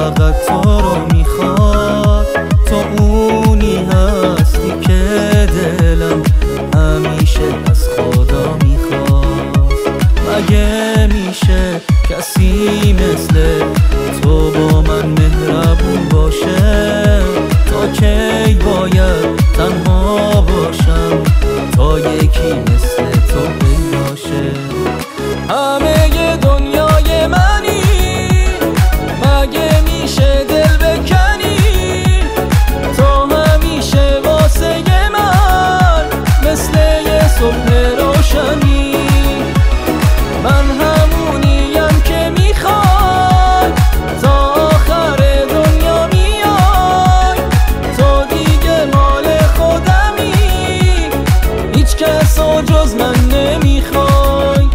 فقط تو رو میخواد. تو اونی هستی که دلم همیشه از خدا میخواست. مگه میشه کسی مثل تو با من مهربون باشه؟ تا کی باید تنها باشم تا یکی مثل تو پیدا شه؟ همه دنیای منی، مگه میشه دل بکنی؟ تو همیشه واسه من مثل یه صبح روشنی. من همونیم که میخوای تا آخر دنیا میای. تو دیگه مال خودمی، هیچ کس و جز من نمیخوای.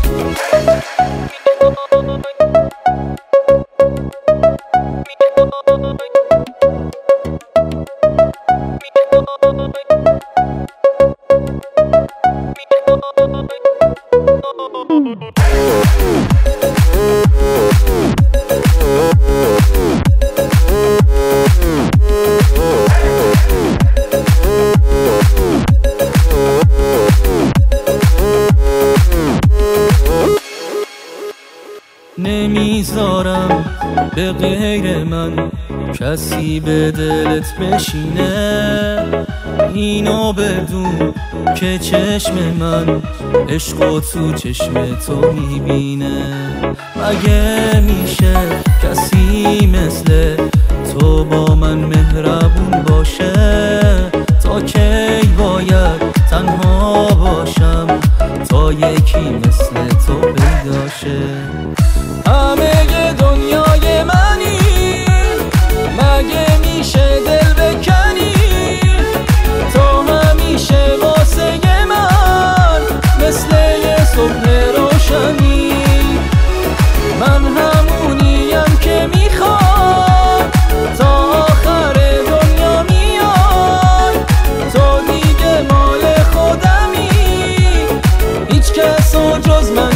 نمیذارم به غیر من کسی به دلت بشینه. اینو بدون که چشم من عشق و تو چشم تو میبینه. مگه میشه کسی مثل تو با من مهربون باشه؟ تا کی باید تنها باشم تا یکی مثل تو پیدا شه؟ همه دنیای منی، مگه میشه دل بکنی؟ تو همیشه واسه من مثل یه صبح روشنی. من همونیم که میخوام تا آخر دنیا میای. تو دیگه مال خودمی، هیچ کس و جز من